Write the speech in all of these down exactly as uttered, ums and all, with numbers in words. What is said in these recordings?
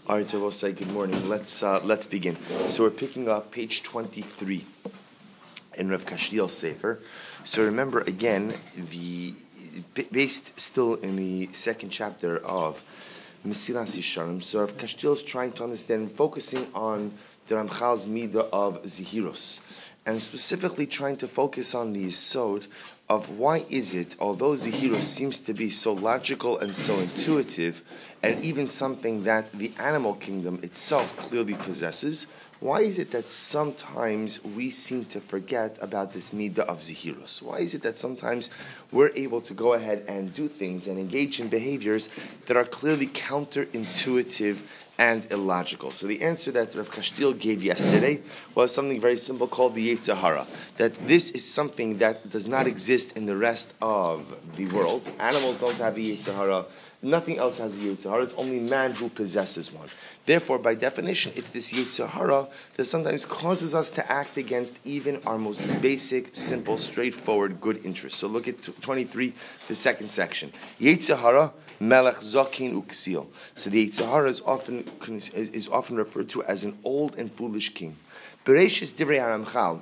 All right, Javosai, good morning. Let's uh, let's begin. So we're picking up page twenty-three in Rav Kashtiel's Sefer. So remember again, the based still in the second chapter of Mesilas Yesharim. So Rav Kashtiel is trying to understand, focusing on the Ramchal's midah of Zihirus, and specifically trying to focus on the yesod of why is it, although Zihirus seems to be so logical and so intuitive, and even something that the animal kingdom itself clearly possesses, why is it that sometimes we seem to forget about this midah of Zihirus? Why is it that sometimes we're able to go ahead and do things and engage in behaviors that are clearly counterintuitive and illogical? So the answer that Rav Kashtiel gave yesterday was something very simple called the Yetzer Hara, that this is something that does not exist in the rest of the world. Animals don't have a Yetzer Hara. Nothing else has a Yetzer Hara. It's only man who possesses one. Therefore, by definition, it's this Yetzer Hara that sometimes causes us to act against even our most basic, simple, straightforward, good interests. So look at twenty-three, the second section. Yetzer Hara, Melech Zokin Uksil. So the Yetzer Hara is often is often referred to as an old and foolish king. Bereshis Divrei HaRamchal.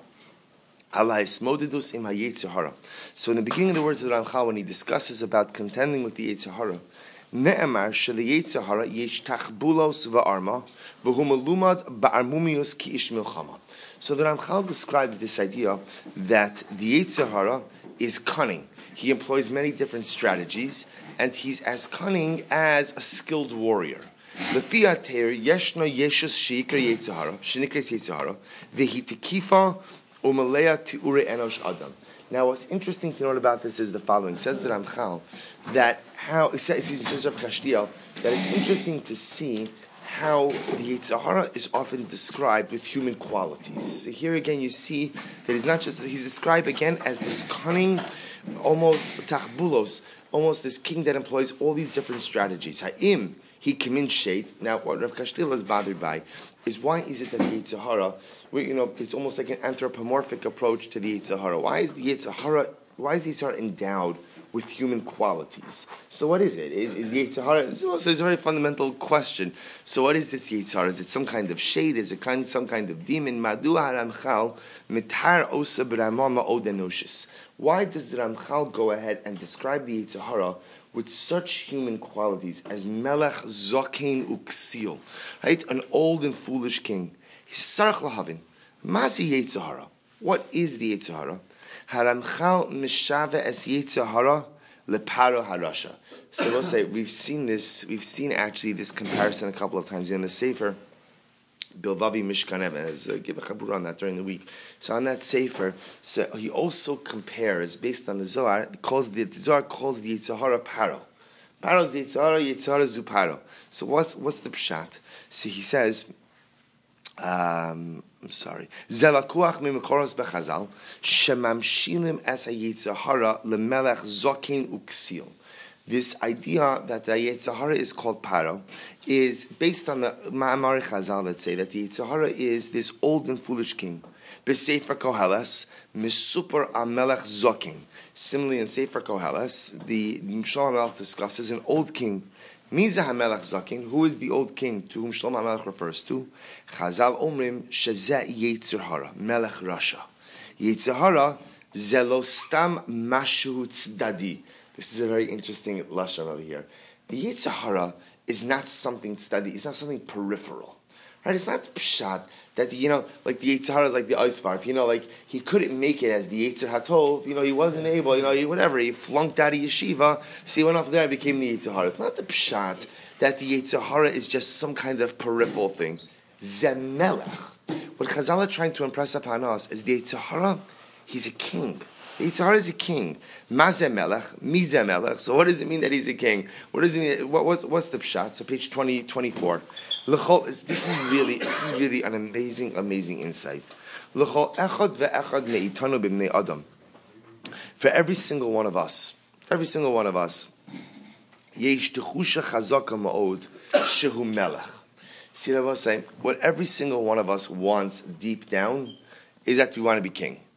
So in the beginning of the words of the Ramchal, when he discusses about contending with the Yetzer Hara, Ne'emar sheli Yetzer Hara yesh tachbulos va'arma v'hu melumad ba'armumius ki ish milchama. So the Ramchal describes this idea that the Yetzer Hara is cunning. He employs many different strategies, and he's as cunning as a skilled warrior. Lefi haTeir yeshno yeshus sheikar Yetzer Hara shenikres Yetzer Hara v'hi tekifa umalea tiure enosh adam. Now, what's interesting to note about this is the following. It says the Ramchal that how it says, it says Rav Kashtiel that it's interesting to see how the Yetzer Hara is often described with human qualities. So here again, you see that he's not just he's described again as this cunning, almost tachbulos, almost this king that employs all these different strategies. Ha'im he kimin shade. Now, what Rav Kashtiel is bothered by is why is it that the Yetzer Hara, you know, it's almost like an anthropomorphic approach to the Yetzer Hara. Why is the Yetzer Hara, why is the Yetzer Hara endowed with human qualities? So what is it? Is, is the Yetzer Hara, this is a very fundamental question. So what is this Yetzer Hara? Is it some kind of shade? Is it kind, some kind of demon? Madu haRamchal mitar osa b'rama ma'od enoshis. Why does the Ramchal go ahead and describe the Yetzer Hara with such human qualities as Melech Zokein Uksil, right? An old and foolish king. He's Sarach Lahavin. Masi Yetzer Hara. What is the Yetzer Hara? Haramchal Mishave es Yetzer Hara leparo harasha. So we'll say we've seen this. We've seen actually this comparison a couple of times in the Sefer. Bilvavi Mishkanev, as uh, give a chabur on that during the week. So on that sefer, so he also compares based on the Zohar. Calls the, the Zohar calls the Yetzer Hara paro. Paro is the Yetzer Hara, Yetzer Hara is paro. So what's what's the pshat? So he says, um, I'm sorry. Zelakuach mimikoros bechazal shemamshilim es Yetzer Hara lemelech zokin uksil. This idea that the Yetzer Hara is called Paro is based on the Ma'amar Chazal that say that the Yetzer Hara is this old and foolish king. B'Sefer Koheles, Misupar Amelech Zokin. Similarly, in Sefer Koheles, the Shlomo HaMelech discusses an old king. Miza HaMelech Zokin, who is the old king to whom Shlomo HaMelech refers to? Chazal Omrim Shezeh Yetzer Hara, Melech Rasha. Yetzer Hara Zelostam Mashu Tzedadi. This is a very interesting lashon over here. The Yetzer Hara is not something studied. It's not something peripheral, right? It's not pshat that, you know, like the Yetzer Hara is like the Eisvarf. You know, like he couldn't make it as the Yetzer Hatov. You know, he wasn't able. You know, he, whatever. He flunked out of yeshiva. So he went off there and became the Yetzer Hara. It's not the pshat that the Yetzer Hara is just some kind of peripheral thing. Zemelech. What Chazal are trying to impress upon us is the Yetzer Hara. He's a king. Yetzer Hara is a king. Mazeh Melech, Mizeh Melech. So what does it mean that he's a king? What does it mean? What, what, what's the pshat? So page twenty, twenty-four. L'chol is this is really this is really an amazing, amazing insight. L'chol echad ve'echad me'itanu b'bnei adam. For every single one of us, for every single one of us, yesh techusha chazaka ma'od shehu melech. See what I was saying? What every single one of us wants deep down is that we want to be king.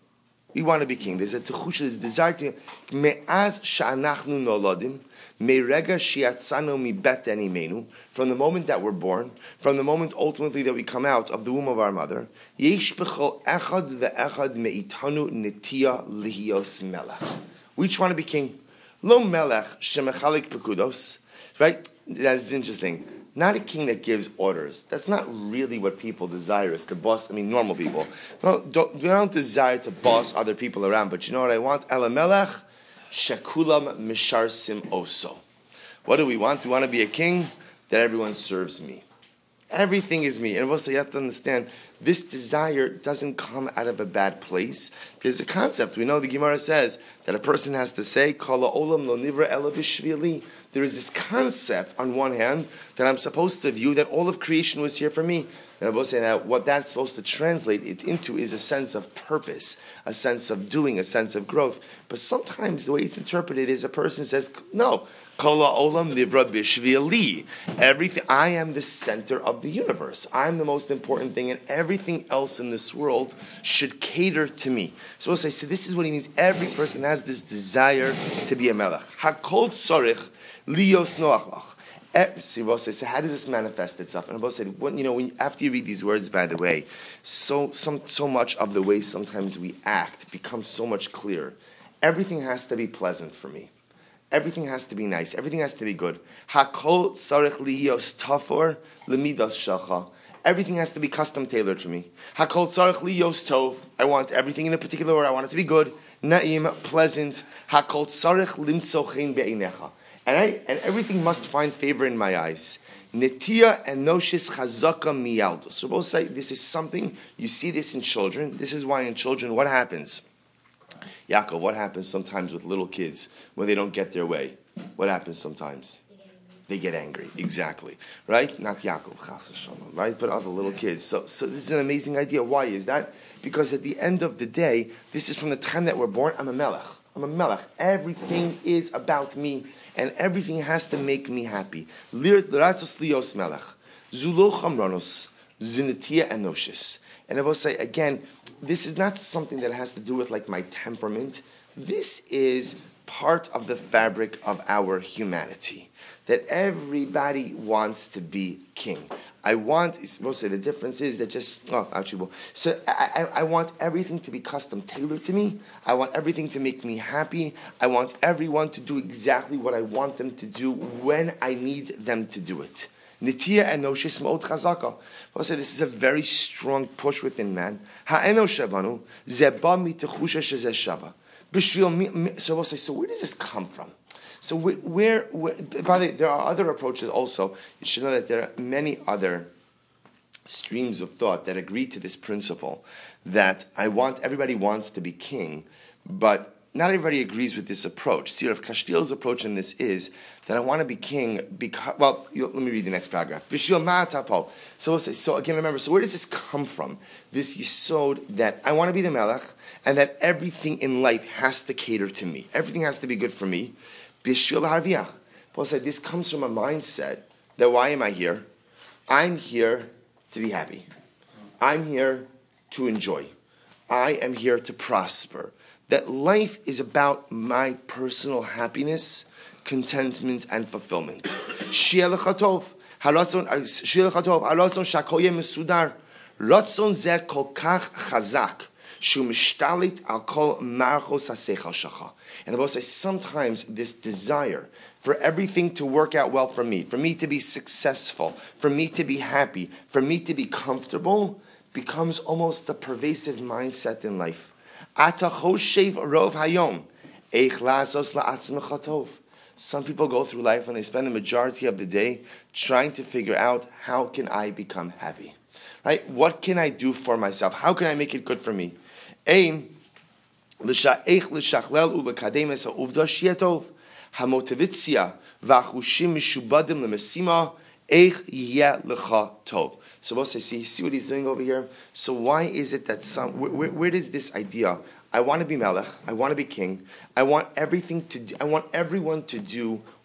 We want to be king. There's a tuchusha, there's a desire to be. Me'az sha'anachnu noladim, me'rega shiatzanu mibet animenu, from the moment that we're born, from the moment ultimately that we come out of the womb of our mother, yesh b'chol echad ve'echad me'itanu netiya lihios melech. We each want to be king. Lo melech shemechalik pekudos. Right? That's interesting. Not a king that gives orders. That's not really what people desire, is to boss, I mean, normal people. No, don't, we don't desire to boss other people around, but you know what I want? Elamelech shekulam misharsim oso. What do we want? We want to be a king that everyone serves me. Everything is me. And also you have to understand, this desire doesn't come out of a bad place. There's a concept. We know the Gemara says that a person has to say, Kala olam lo nivra ela b'shvili. There is this concept, on one hand, that I'm supposed to view that all of creation was here for me. And I'm supposed to say that what that's supposed to translate it into is a sense of purpose, a sense of doing, a sense of growth. But sometimes the way it's interpreted is a person says, no, Kala olam nivra b'shvili. Everything, I am the center of the universe. I'm the most important thing, and everything else in this world should cater to me. So we'll say, so this is what he means. Every person has this desire to be a melech. Hakol tzorich lios noach. So how does this manifest itself? And Abba said, well, you know, when, after you read these words, by the way, so some so much of the way sometimes we act becomes so much clearer. Everything has to be pleasant for me. Everything has to be nice. Everything has to be good. Hakol tzarich lios tafor lemidas shalcha. Everything has to be custom tailored for me. Hakol tzarich lios tov. I want everything in a particular order. I want it to be good. Na'im, pleasant. Hakol tzarich limtzo chen be'inecha. And I and everything must find favor in my eyes. Netiya and noshis chazaka miyaldos. So both say this is something, you see this in children. This is why in children, what happens? Yaakov, what happens sometimes with little kids when they don't get their way? What happens sometimes? They get angry. Exactly. Right? Not Yaakov, chas v'shalom, right? But other little kids. So, so this is an amazing idea. Why is that? Because at the end of the day, this is from the time that we're born, I'm a melech. I'm a melech. Everything is about me, and everything has to make me happy. L'ratzos lios melech. Zulo chamronos. Zunitia enoshis. And I will say, again, this is not something that has to do with like my temperament. This is part of the fabric of our humanity. That everybody wants to be king. I want, we'll say the difference is that just, oh, actually, well, so I, I, I want everything to be custom tailored to me. I want everything to make me happy. I want everyone to do exactly what I want them to do when I need them to do it. Nitiya enoshis ma'od chazaka. We'll say this is a very strong push within man. Ha'enosh shabanu zeba mitechusha shezeh shava. So we'll say, so where does this come from? So where, where, by the way, there are other approaches also. You should know that there are many other streams of thought that agree to this principle that I want, everybody wants to be king, but not everybody agrees with this approach. See, Rav Kastil's approach in this is that I want to be king because, well, you, let me read the next paragraph. So we'll say, so again, remember, so where does this come from? This yisod that I want to be the melech and that everything in life has to cater to me. Everything has to be good for me. Paul said this comes from a mindset that why am I here? I'm here to be happy. I'm here to enjoy. I am here to prosper. That life is about my personal happiness, contentment, and fulfillment. Ratzon zeh kol kach chazak. And the Bible says sometimes this desire for everything to work out well for me, for me to be successful, for me to be happy, for me to be comfortable, becomes almost the pervasive mindset in life. Some people go through life and they spend the majority of the day trying to figure out how can I become happy. Right? What can I do for myself? How can I make it good for me? Aim l'sha'ech l'shachlel u'l'kadem es ha'uvda shietov ha'motivitzia v'achushim mishubadim l'mesima eich yeh l'cha tov. So we'll say, see, see what he's doing over here? So why is it that some, where, where, where does this idea, I want to be melech, I want to be king, I want everything to do, I want everyone to do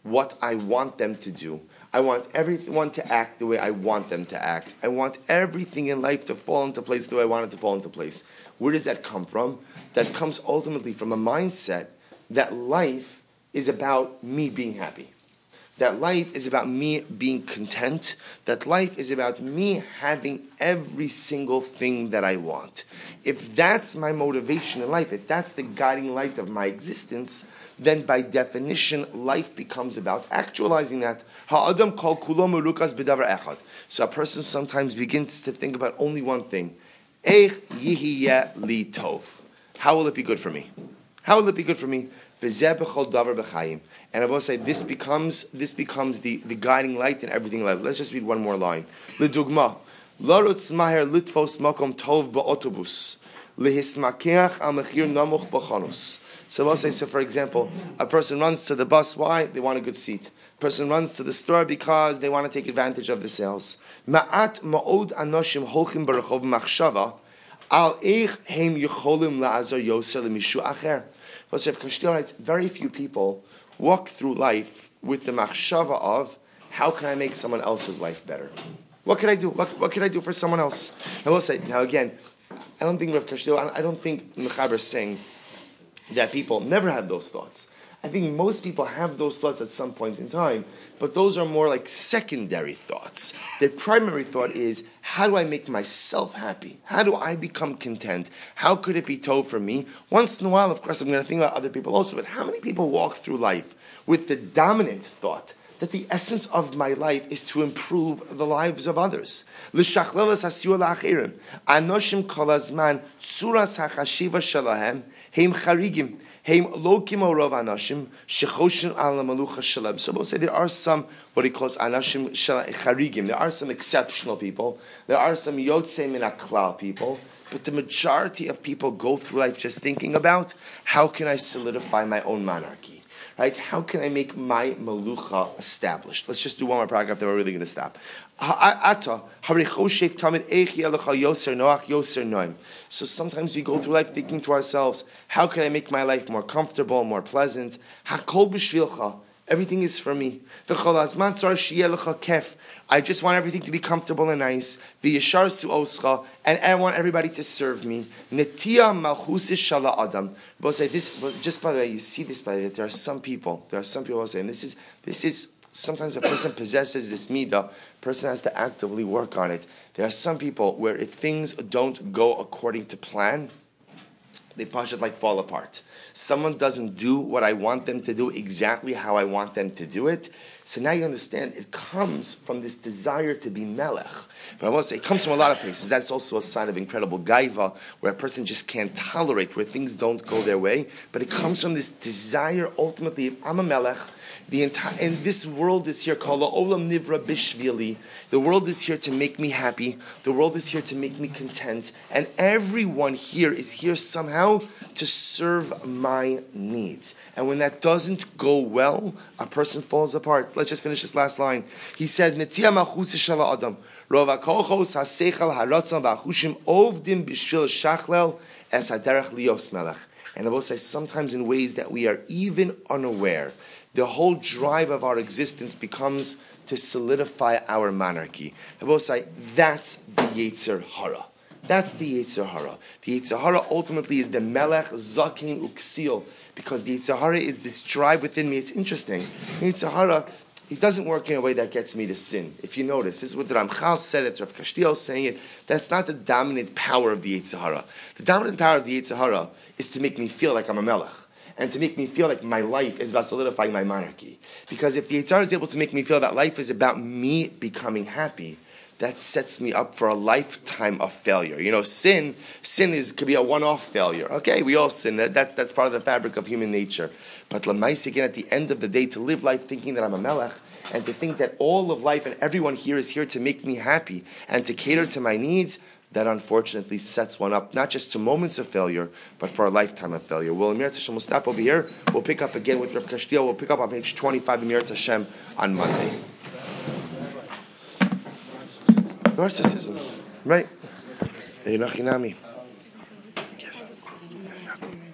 what I want them to do. I want everyone to act the way I want them to act. I want everything in life to fall into place the way I want it to fall into place. Where does that come from? That comes ultimately from a mindset that life is about me being happy. That life is about me being content. That life is about me having every single thing that I want. If that's my motivation in life, if that's the guiding light of my existence, then by definition, life becomes about actualizing that. Ha'adam kol kulo merukas b'davar echad. So a person sometimes begins to think about only one thing. Eich yihiyeh li tov. How will it be good for me? How will it be good for me? V'zeh b'chol davar b'chayim. And I will say this becomes this becomes the, the guiding light in everything in life. Let's just read one more line. L'dugma, l'rutz maher litfos makom tov ba'otobus, lehismakeach al mechir namuch b'chanus. So I will say, so for example, a person runs to the bus. Why? They want a good seat. A person runs to the store because they want to take advantage of the sales. Ma'at ma'od anoshim holchim barachov machshava al eich heim yicholim la'azar yoser lemishu acher. But Rav Kashtil writes, very few people walk through life with the machshava of, how can I make someone else's life better? What can I do? What, what can I do for someone else? I will say, now again, I don't think Rav Kashtil, I don't think Mechaber is saying that people never have those thoughts. I think most people have those thoughts at some point in time, but those are more like secondary thoughts. Their primary thought is, how do I make myself happy? How do I become content? How could it be tov for me? Once in a while, of course, I'm going to think about other people also, but how many people walk through life with the dominant thought that the essence of my life is to improve the lives of others? Anoshim kol hazman tzuras hachashiva shalahem heim charigim. So we'll say there are some, what he calls anashim charigim. There are some exceptional people. There are some yotzei min haklal people. But the majority of people go through life just thinking about, how can I solidify my own monarchy? Right? How can I make my melucha established? Let's just do one more paragraph, then we're really going to stop. So sometimes we go through life thinking to ourselves, how can I make my life more comfortable, more pleasant? Everything is for me. I just want everything to be comfortable and nice. And I want everybody to serve me. Adam. But say this, just by the way, you see this by the way, there are some people, there are some people saying this is this is sometimes a person possesses this midah, a person has to actively work on it. There are some people where if things don't go according to plan, they push it like fall apart. Someone doesn't do what I want them to do exactly how I want them to do it. So now you understand it comes from this desire to be melech. But I want to say it comes from a lot of places. That's also a sign of incredible gaiva, where a person just can't tolerate, where things don't go their way. But it comes from this desire, ultimately, if I'm a melech, the entire, and this world is here, kol ha'olam nivra bishvili. The world is here to make me happy. The world is here to make me content. And everyone here is here somehow to serve my needs. And when that doesn't go well, a person falls apart. Let's just finish this last line. He says, Netzia malchus shala adam. Rov hakochos haseichel haratzon v'achushim ovdim b'shvil shachlel es haderech lios melech. And I will say sometimes in ways that we are even unaware, the whole drive of our existence becomes to solidify our monarchy. I will say that's the Yetzer Hara. That's the Yetzer Hara. The Yetzer Hara ultimately is the Melech Zakin Uksil, because the Yetzer Hara is this drive within me. It's interesting. The Yetzer Hara, it doesn't work in a way that gets me to sin. If you notice, this is what the Ramchal said, it's Rav Kashtil saying it. That's not the dominant power of the Yetzer Hara. The dominant power of the Yetzer Hara is to make me feel like I'm a Melech, and to make me feel like my life is about solidifying my monarchy. Because if the Yetzer Hara is able to make me feel that life is about me becoming happy, that sets me up for a lifetime of failure. You know, sin, sin is could be a one-off failure. Okay, we all sin. That, that's that's part of the fabric of human nature. But l'maisa, again, at the end of the day, to live life thinking that I'm a melech, and to think that all of life and everyone here is here to make me happy and to cater to my needs, that unfortunately sets one up not just to moments of failure, but for a lifetime of failure. Well, Emir Hashem, we'll stop over here. We'll pick up again with Rav Kashtil. We'll pick up on page twenty-five of Emir Hashem on Monday. Narcissism, right?